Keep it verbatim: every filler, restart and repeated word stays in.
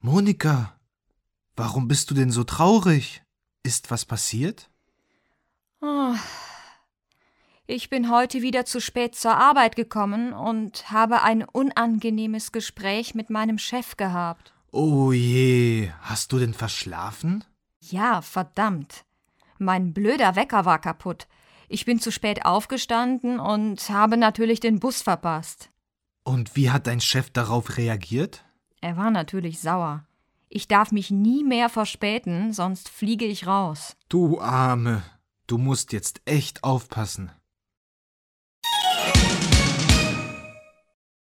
Monika, warum bist du denn so traurig? Ist was passiert? Oh, ich bin heute wieder zu spät zur Arbeit gekommen und habe ein unangenehmes Gespräch mit meinem Chef gehabt. Oh je, hast du denn verschlafen? Ja, verdammt. Mein blöder Wecker war kaputt. Ich bin zu spät aufgestanden und habe natürlich den Bus verpasst. Und wie hat dein Chef darauf reagiert? Er war natürlich sauer. Ich darf mich nie mehr verspäten, sonst fliege ich raus. Du Arme, du musst jetzt echt aufpassen.